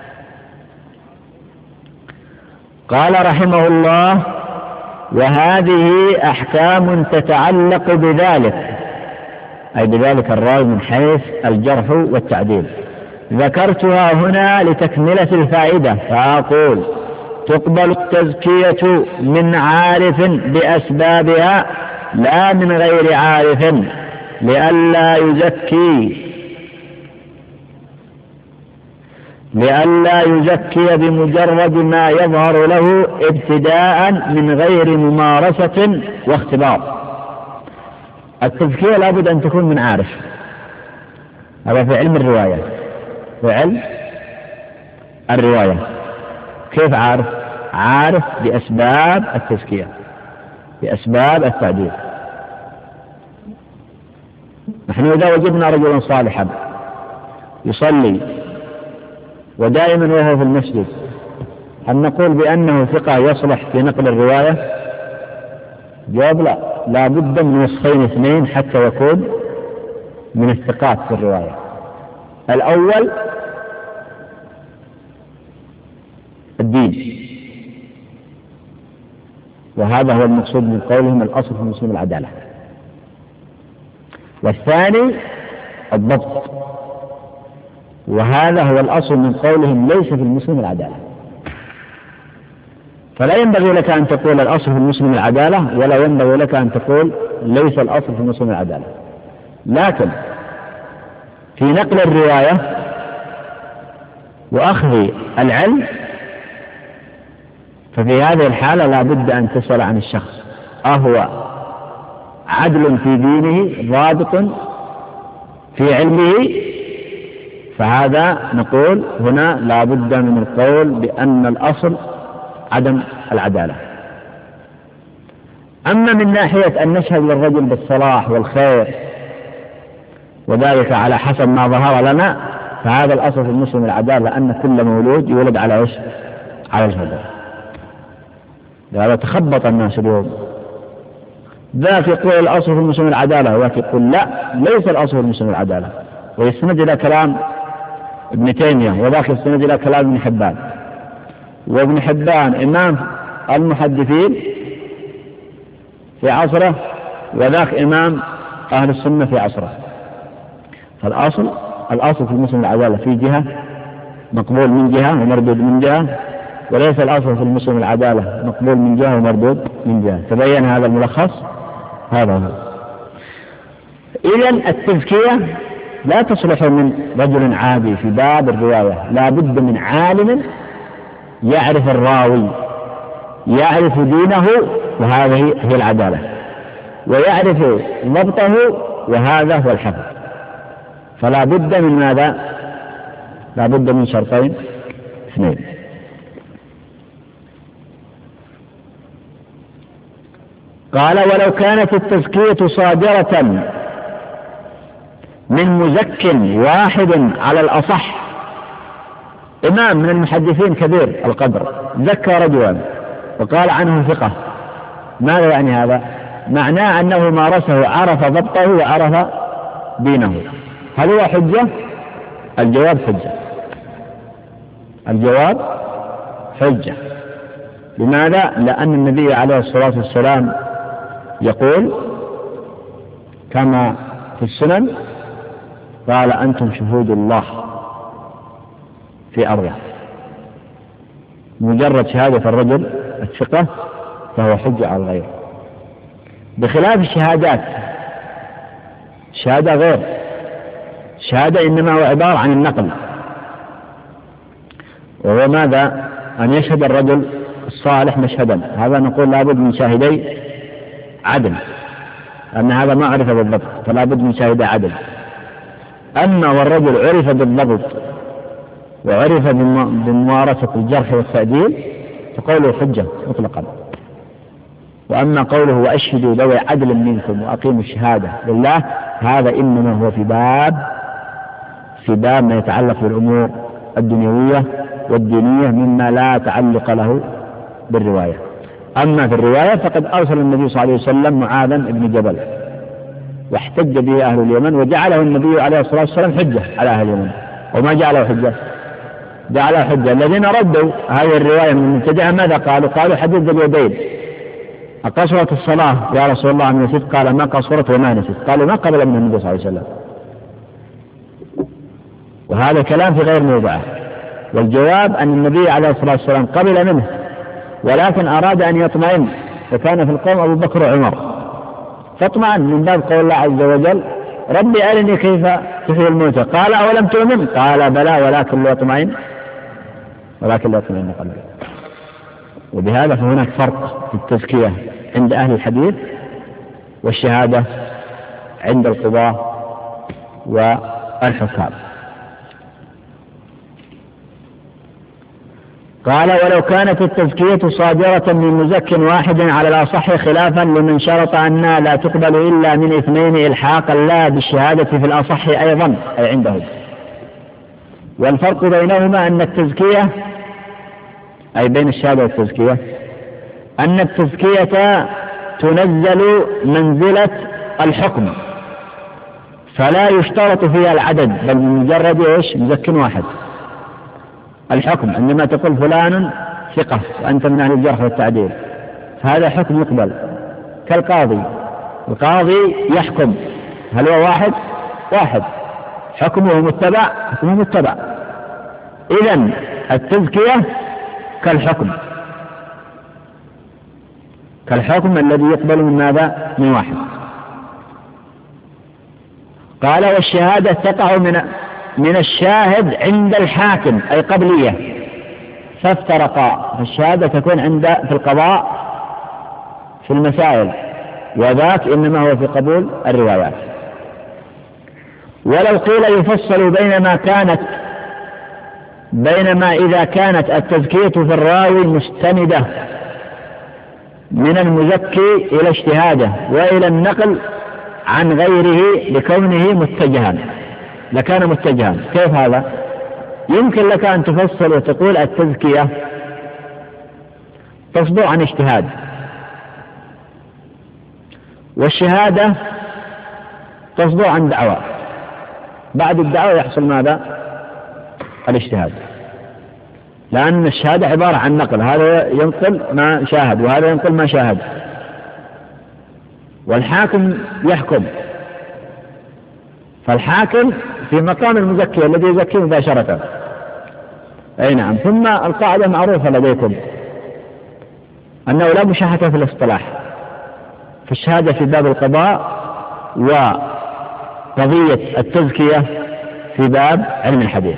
قال رحمه الله وهذه أحكام تتعلق بذلك، أي بذلك الراوي من حيث الجرح والتعديل، ذكرتها هنا لتكملة الفائدة، فأقول تقبل التزكية من عارف بأسبابها لا من غير عارف، لئلا يزكي بمجرد ما يظهر له ابتداء من غير ممارسة واختبار. التزكية لابد أن تكون من عارف، هذا في علم الرواية. في علم الرواية كيف عارف؟ عارف بأسباب التزكية، بأسباب التعديل. نحن إذا وجدنا رجلا صالحا يصلي ودائما وهو في المسجد، هل نقول بأنه ثقة يصلح في نقل الرواية؟ جواب لا، لا بد من وصفين اثنين حتى يكون من الثقات في الرواية. الأول الدين، وهذا هو المقصود من قولهم الأصل في المسلم العدالة. والثاني الضبط، وهذا هو الأصل من قولهم ليس في المسلم العدالة. فلا ينبغي لك أن تقول الأصل في المسلم العدالة، ولا ينبغي لك أن تقول ليس الأصل في المسلم العدالة. لكن في نقل الرواية وأخذ العلم ففي هذه الحالة لا بد أن تسأل عن الشخص أهو عدل في دينه ضابط في علمه، فهذا نقول هنا لا بد من القول بأن الأصل عدم العدالة. أما من ناحية أن نشهد للرجل بالصلاح والخير وذلك على حسب ما ظهر لنا، فهذا الأصل في المسلم العدالة، أن كل مولود يولد على إيش؟ على الهدى. لهذا تخبط الناس اليوم، ذاك يقول الأصل في المسلم العدالة وذاك يقول لا ليس الأصل في المسلم العدالة، ويستند إلى كلام ابن تيمية، وذاك يستند إلى كلام ابن حبان، وابن حبان إمام المحدثين في عصره، وذاك إمام أهل السنة في عصره. فالأصل في المسلم العدالة في جهة مقبول من جهة ومردود من جهة، وليس الأصل في المسلم العدالة مقبول من جهة ومردود من جهة. تبين هذا الملخص؟ هذا هو. إذن التزكية لا تصلح من رجل عادي في باب الرواية، لا بد من عالم يعرف الراوي، يعرف دينه، وهذه هي العدالة، ويعرف ضبطه، وهذا هو الحفظ. فلا بد من ماذا؟ لا بد من شرطين اثنين. قال ولو كانت التزكية صادرة من مزك واحد على الأصح، إمام من المحدثين كبير القدر زكى رجلا وقال عنه ثقة، ماذا يعني هذا؟ معناه أنه مارسه، عرف ضبطه وعرف دينه، هل هو حجة؟ الجواب حجة. الجواب حجة. لماذا؟ لأن النبي عليه الصلاة والسلام يقول كما في السنن قال أنتم شهود الله في أرضه. مجرد شهادة الرجل الثقة فهو حجة على الغير، بخلاف الشهادات. شهادة غير، شهادة إنما هو عبارة عن النقل، وهو ماذا؟ أن يشهد الرجل الصالح مشهدا، هذا نقول لابد من شاهدي عدل، أن هذا ما عرف بالضبط فلا بد من شاهدي عدل. أما والرجل عرف بالضبط وعرف بممارسة الجرح والتعديل فقوله حجة مطلقا. وأما قوله وأشهدوا ذوي عدل منكم وأقيموا الشهادة لله، هذا إنما هو في باب ما يتعلق بالأمور الدنيوية والدينية مما لا تعلق له بالرواية. أما في الرواية فقد أرسل النبي صلى الله عليه وسلم معاذا بن جبل واحتج به أهل اليمن، وجعله النبي عليه الصلاة والسلام حجة على أهل اليمن، وما جعله حجة، جعله حجة. الذين ردوا هذه الرواية من المبتدعة ماذا قالوا؟ قالوا حديث ذي اليدين، أقصرت الصلاة يا رسول الله من نسيت؟ قال ما قصرت وما نسيت. قالوا ما قبل من النبي صلى الله عليه وسلم، وهذا كلام في غير موضعه. والجواب أن النبي عليه الصلاة والسلام قبل منه ولكن أراد أن يطمئن، وكان في القوم أبو بكر وعمر، فاطمئن من باب قول الله عز وجل ربي أرني كيف تحيي الموتى، قال أولم تؤمن؟ قال بلى ولكن لا يطمئن قلبي. وبهذا فهناك فرق في التزكية عند أهل الحديث والشهادة عند القضاة والحكام. قال ولو كانت التزكية صادرة من مزك واحد على الأصح خلافا لمن شرط أنها لا تقبل إلا من اثنين إلحاقا لا بالشهادة في الأصح أيضا أي عندهم. والفرق بينهما أن التزكية أي بين الشهادة والتزكية أن التزكية تنزل منزلة الحكم، فلا يشترط فيها العدد، بل بمجرد مزك واحد الحكم. عندما تقول فلان ثقة وأنت من أهل الجرح والتعديل فهذا حكم يقبل، كالقاضي. القاضي يحكم، هل هو واحد حكمه متبع. إذن التزكية كالحكم الذي يقبل من ماذا؟ من واحد. قال والشهادة تقع من الشاهد عند الحاكم أي قبلية، فافترقا. فالشهادة تكون في القضاء في المسائل، وذاك إنما هو في قبول الروايات. ولو قيل يفصل بينما إذا كانت التزكية في الراوي مستندة من المزكي إلى اجتهاده وإلى النقل عن غيره لكونه متجها، لكان متجها. كيف هذا؟ يمكن لك أن تفصل وتقول التزكية تصدر عن اجتهاد، والشهادة تصدر عن دعوة، بعد الدعوة يحصل ماذا؟ الاجتهاد، لأن الشهادة عبارة عن نقل، هذا ينقل ما شاهد وهذا ينقل ما شاهد، والحاكم يحكم. فالحاكم في مقام المزكي الذي يزكي مباشرة. أي نعم. ثم القاعدة معروفة لديكم أنه لا مشاحة في الاصطلاح في الشهادة في باب القضاء وقضية التزكية في باب علم الحديث.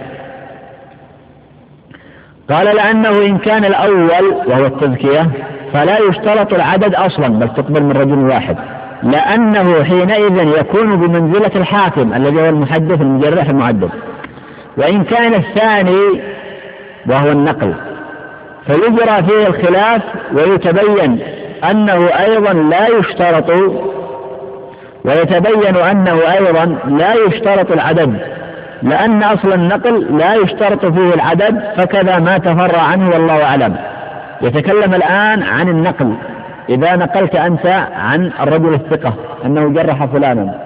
قال لأنه إن كان الأول وهو التزكية فلا يشترط العدد أصلا بل تقبل من رجل واحد، لأنه حينئذ يكون بمنزلة الحاكم الذي هو المحدث المجرح المعدل. وإن كان الثاني وهو النقل فيجرى فيه الخلاف ويتبين أنه أيضا لا يشترط، ويتبين أنه أيضا لا يشترط العدد، لأن أصل النقل لا يشترط فيه العدد، فكذا ما تفرع عنه والله أعلم. يتكلم الآن عن النقل. إذا نقلت أنت عن الرجل الثقة أنه جرح فلانا،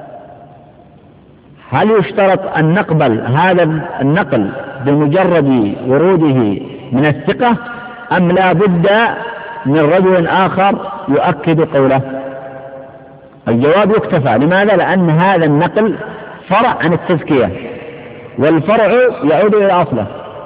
هل يشترط أن نقبل هذا النقل بمجرد وروده من الثقة، أم لا بد من رجل آخر يؤكد قوله؟ الجواب يكتفى. لماذا؟ لأن هذا النقل فرع عن التزكية، والفرع يعود إلى أصله،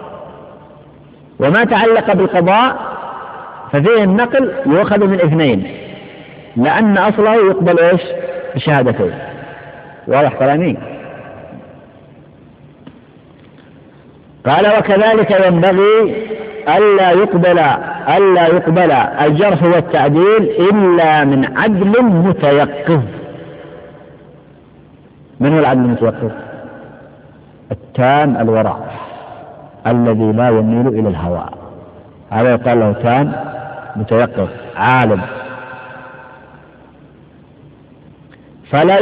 وما تعلق بالقضاء ففيه النقل يؤخذ من اثنين، لأن أصله يقبل إيش؟ بشهادتين. واضح كلامي؟ قال وكذلك ينبغي ألا يقبل الجرح والتعديل إلا من عدل متيقظ. من هو العدل المتيقظ؟ التام الورع الذي لا يميل إلى الهوى، هذا يقال له تام متيقظ عالم. فلا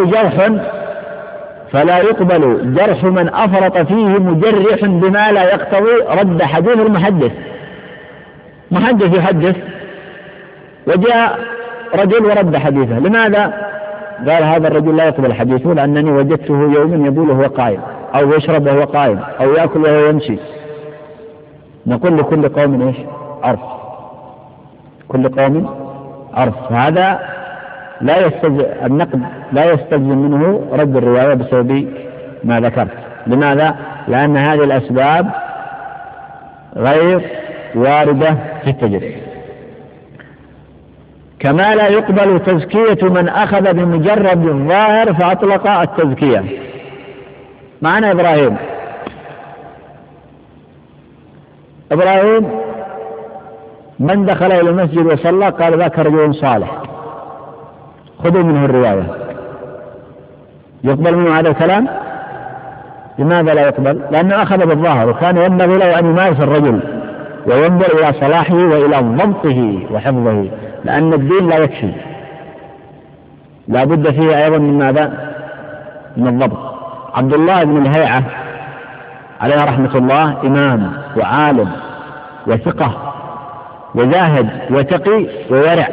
يقبل جرح من أفرط فيه مجرح بما لا يقتضي رد حديث المحدث. محدث يحدث وجاء رجل ورد حديثه، لماذا؟ قال هذا الرجل لا يقبل حديثه لأنني وجدته يوما يبول وهو قائم، أو يشرب وهو قائم، أو يأكل وهو يمشي. نقول لكل قوم إيش؟ عرف. كل قوم عرف. هذا النقد لا يستلزم منه رد الرواية بسبب ما ذكرت. لماذا؟ لأن هذه الأسباب غير واردة في التجربة. كما لا يقبل تزكية من أخذ بمجرد الظاهر فأطلق التزكية. معنا إبراهيم من دخل إلى المسجد وصلى قال ذاك رجل صالح، خذوا منه الرواية. يقبل منه هذا الكلام؟ لماذا لا يقبل؟ لأنه أخذ بالظاهر، وكان ينبغي له أن يمارس الرجل وينظر إلى صلاحه وإلى ضبطه وحفظه، لأن الدين لا يكفي، لا بد فيه أيضا من ماذا؟ من الضبط. عبد الله بن الهيعة عليه رحمة الله إمام وعالم وثقة وزاهد وتقي وورع،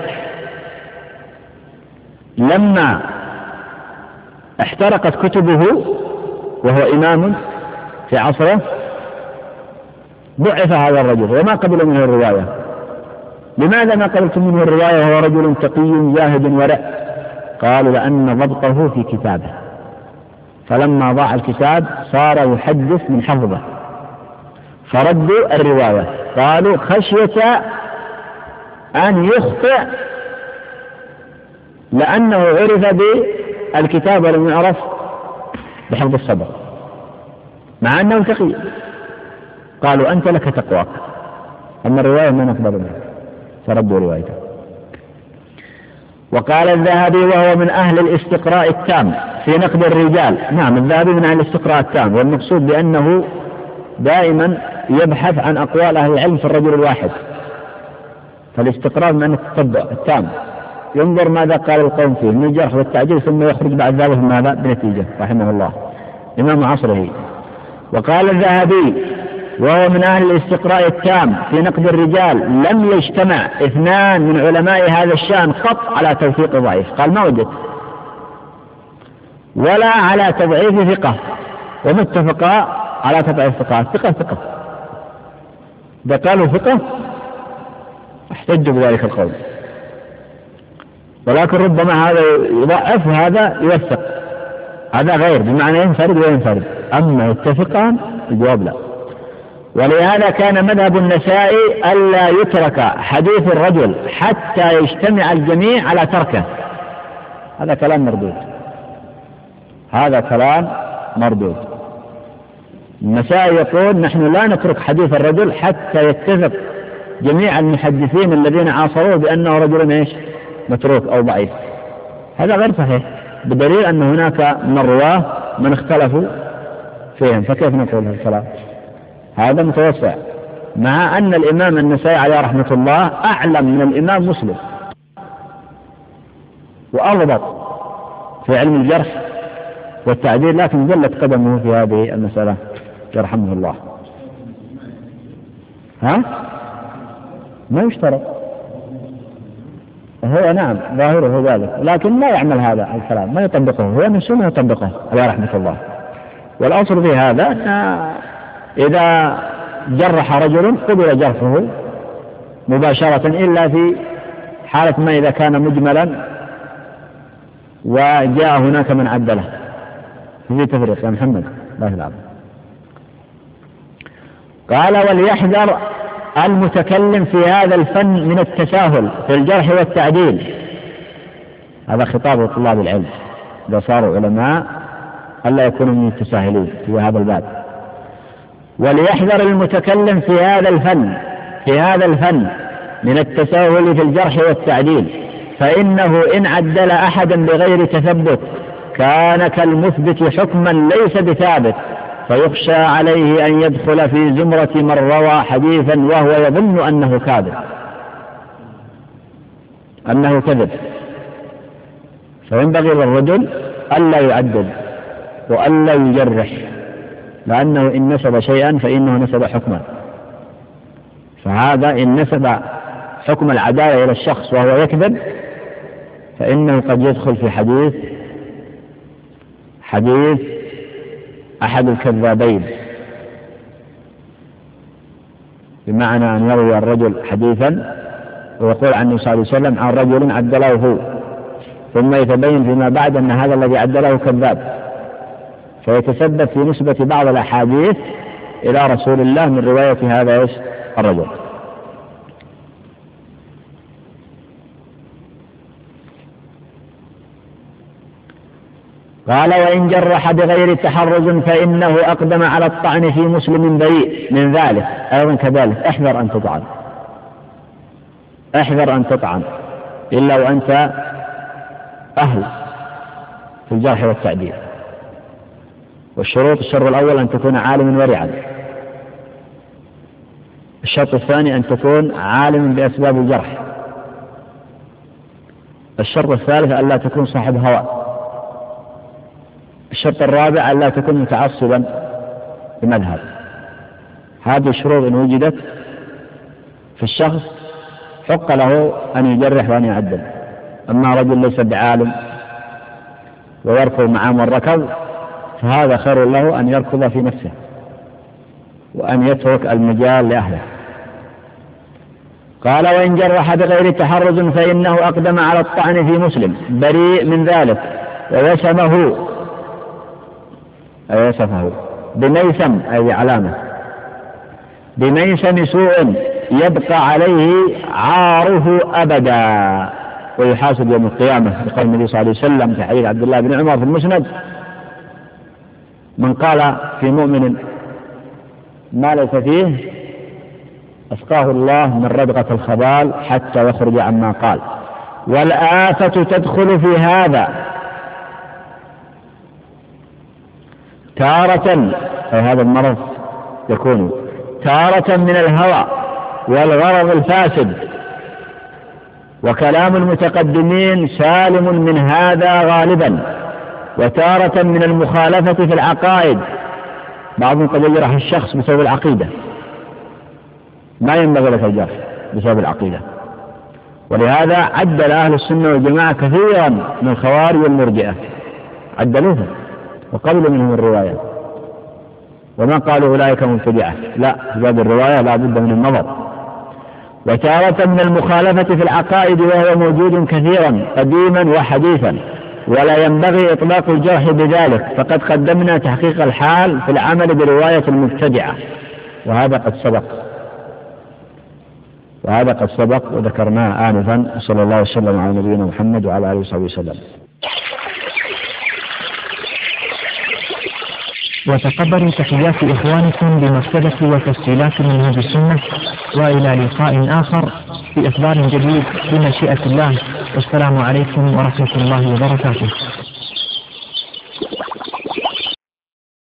لما احترقت كتبه وهو إمام في عصره ضعف هذا الرجل وما قبل منه الرواية. لماذا ما قبلت منه الرواية وهو رجل تقي زاهد ورع؟ قالوا لأن ضبطه في كتابه، فلما ضاع الكتاب صار يحدث من حفظه فردوا الرواية. قالوا خشية أن يخطئ لأنه عرف بالكتاب ولم يعرف بحفظ الصبر، مع أنه تقي. قالوا أنت لك تقواك، أما الرواية ما نقبل منها، فردوا روايته. وقال الذهبي وهو من أهل الاستقراء التام في نقد الرجال. نعم، الذهبي من أهل الاستقراء التام، والمقصود بأنه دائما يبحث عن أقوال أهل العلم في الرجل الواحد، فالاستقراء من التتبع التام، ينظر ماذا قال القوم فيه من الجرح والتعديل، ثم يخرج بعد ذلك ماذا بنتيجة، رحمه الله إمام عصره. وقال الذهبي وهو من أهل الاستقراء التام في نقد الرجال لم يجتمع اثنان من علماء هذا الشأن قط على توثيق ضعيف، قال ما وجد، ولا على تضعيف ثقة، وما اتفقا على تضعيف ثقة. إذا قالوا ثقة احتجوا بذلك القول، ولكن ربما هذا يضعف هذا يوثق، هذا غير بمعنى ينفرد وينفرد. أما يتفقان الجواب لا. ولهذا كان مذهب النسائي ألا يترك حديث الرجل حتى يجتمع الجميع على تركه. هذا كلام مردود. النسائي يقول نحن لا نترك حديث الرجل حتى يتفق جميع المحدثين الذين عاصروه بأنه رجل ايش؟ متروك أو ضعيف. هذا غير صحيح، بدليل أن هناك من الرواه من اختلفوا فيهم، فكيف نقول هذا الكلام؟ هذا متوسع. مع أن الإمام النسائي عليه رحمة الله أعلم من الإمام مسلم وأضبط في علم الجرح والتعديل، لكن زلت قدمه في هذه المسألة يرحمه الله. ما يشترط، هو نعم ظاهره ذلك، لكن ما يعمل هذا الكلام، ما يطبقه، هو من سنة يطبقه عليه رحمة الله. والأصل في هذا أن إذا جرح رجل قبل جرحه مباشرة، إلا في حالة ما إذا كان مجملا وجاء هناك من عدله. في تفريق يا محمد لا يلعب. قال وليحذر المتكلم في هذا الفن من التساهل في الجرح والتعديل. هذا خطاب طلاب العلم إذا صاروا علماء ألا يكونوا من التساهلين في هذا الباب. وليحذر المتكلم في هذا الفن من التساهل في الجرح والتعديل، فإنه إن عدل أحدا بغير تثبت كان كالمثبت حكما ليس بثابت، فيخشى عليه أن يدخل في زمرة من روى حديثا وهو يظن أنه كذب. فينبغي للرجل ألا يعدل وألا يجرح، لأنه إن نسب شيئا فإنه نسب حكما. فهذا إن نسب حكم العدالة إلى الشخص وهو يكذب فإنه قد يدخل في حديث أحد الكذابين، بمعنى أن يروي الرجل حديثا ويقول عنه صلى الله عليه وسلم عن رجل عدله هو، ثم يتبين فيما بعد أن هذا الذي عدله كذاب، فيتسبب في نسبة بعض الأحاديث إلى رسول الله من رواية هذا الرجل. قال وإن جرح بغير تحرز فإنه أقدم على الطعن في مسلم بريء من ذلك. أيضا كذلك احذر أن تطعن إلا وأنت أهل في الجرح والتعديل. والشروط: الشرط الأول أن تكون عالما ورعا، الشرط الثاني أن تكون عالما بأسباب الجرح، الشرط الثالث أن لا تكون صاحب هوى، الشرط الرابع أن لا تكون متعصبا بمذهب. هذه الشروط إن وجدت في الشخص حق له أن يجرح وأن يعدل. أما رجل ليس بعالم ويركض معه الركض فهذا خير له أن يركض في نفسه وأن يترك المجال لأهله. قال وإن جرح بغير تحرز فإنه أقدم على الطعن في مسلم بريء من ذلك ووسمه بميسم أي علامة بميسم سوء يبقى عليه عاره أبدا ويحاسب يوم القيامة، لقول النبي صلى الله عليه وسلم في حديث عبد الله بن عمر في المسند: من قال في مؤمن ما ليس فيه أسقاه الله من ردغة الخبال حتى يخرج عما قال. والآفة تدخل في هذا تارة، أي هذا المرض يكون تارة من الهوى والغرض الفاسد، وكلام المتقدمين سالم من هذا غالبا، وتارة من المخالفة في العقائد، بعضهم قد يجرح الشخص بسبب العقيدة، ما ينبغي لك الجرح بسبب العقيدة. ولهذا عدل أهل السنة والجماعة كثيرا من الخوارج والمرجئة، عدلوهم وقبلوا منهم الرواية، وما قالوا أولئك مبتدعة، لا، باب الرواية لا بد من النظر. وتارة من المخالفة في العقائد، وهو موجود كثيرا قديما وحديثا، ولا ينبغي إطلاق الجرح بذلك، فقد قدمنا تحقيق الحال في العمل برواية المبتدعة، وهذا قد سبق وذكرناه آنفا. صلى الله وسلم على نبينا محمد وعلى آله وصحبه وسلم. وتقبلوا تحيات إخوانكم بمكتبة وتسجيلات منهج السنة، وإلى لقاء آخر في إخبار جديد بمشيئة الله، والسلام عليكم ورحمة الله وبركاته.